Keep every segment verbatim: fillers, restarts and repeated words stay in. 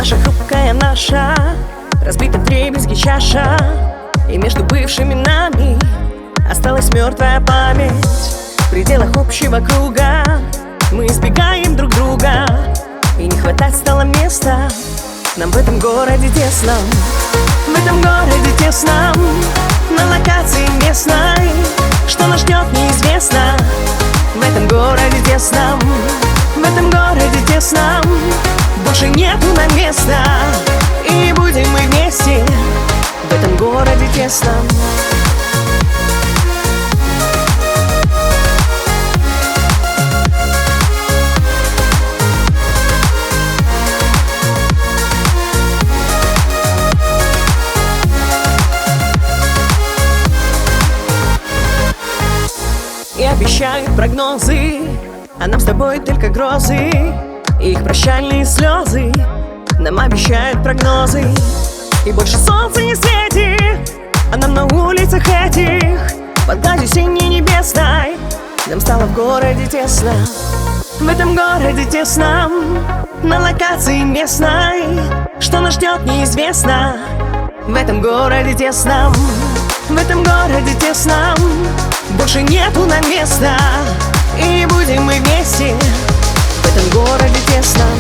Наша хрупкая наша, разбита вдребезги чаша, и между бывшими нами осталась мертвая память. В пределах общего круга мы избегаем друг друга, и не хватать стало места нам в этом городе тесном. В этом городе тесном, на локации местной, что нас ждет неизвестно. В этом городе тесном, в этом городе тесном, больше нету нам места, и не будем мы вместе в этом городе тесном. И обещают прогнозы, а нам с тобой только грозы, и их прощальные слезы нам обещают прогнозы. И больше солнца не светит, а нам на улицах этих под гладью синей небесной нам стало в городе тесно. В этом городе тесном, на локации местной, что нас ждет неизвестно. В этом городе тесном, в этом городе тесном, больше нету нам места, и не будем мы вместе в этом городе тесном.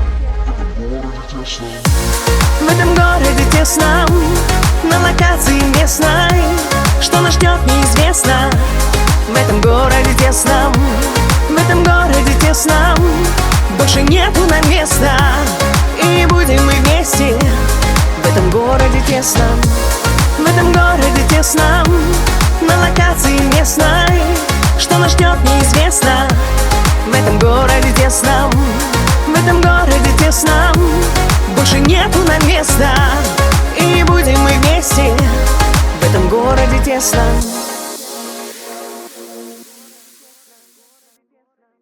В этом городе тесном, на локации местной, что нас ждет неизвестно. В этом городе тесном, в этом городе тесном, больше нету нам места, и не будем мы вместе в этом городе тесном. В этом городе тесном, на локации местной, что нас ждет неизвестно. В этом городе тесном, в этом городе тесном, больше нету нам места, и не будем мы вместе в этом городе тесном.